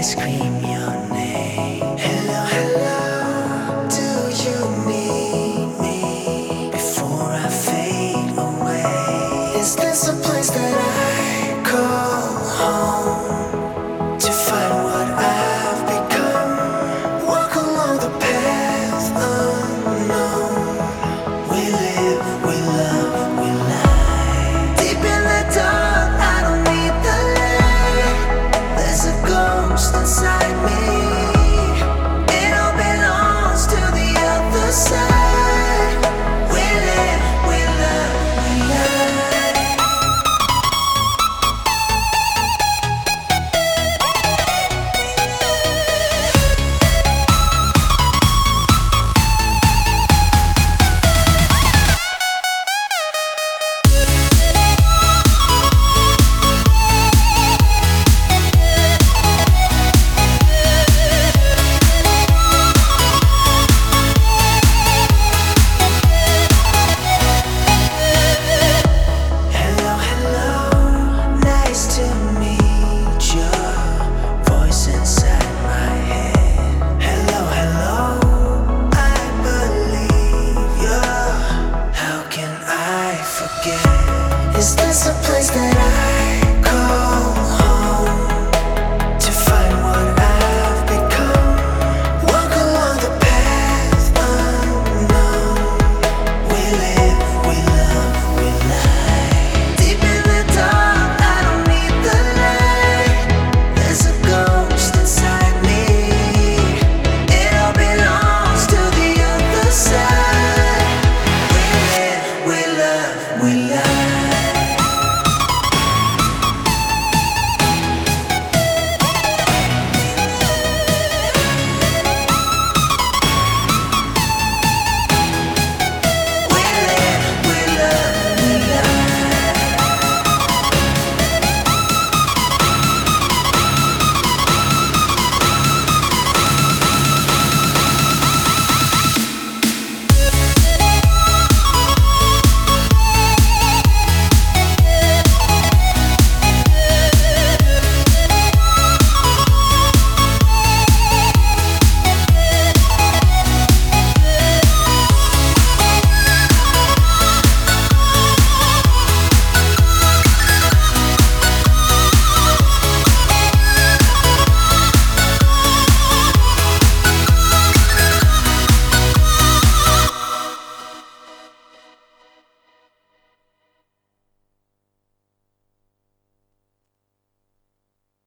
scream your name. Hello, hello, do you need me before I fade away? Is this a place that I call home to find what I've become? Walk along the path unknown. We live, we love, we lie. Deep in the dark, I don't need the light. There's a ghost inside.